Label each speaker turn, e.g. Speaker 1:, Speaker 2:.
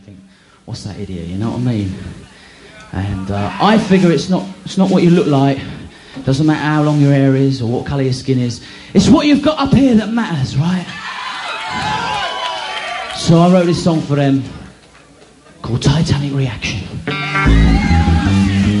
Speaker 1: think, what's that idiot, you know what I mean? And I figure it's not what you look like, doesn't matter how long your hair is or what colour your skin is, it's what you've got up here that matters, right? So I wrote this song for them, called Titanic Reaction.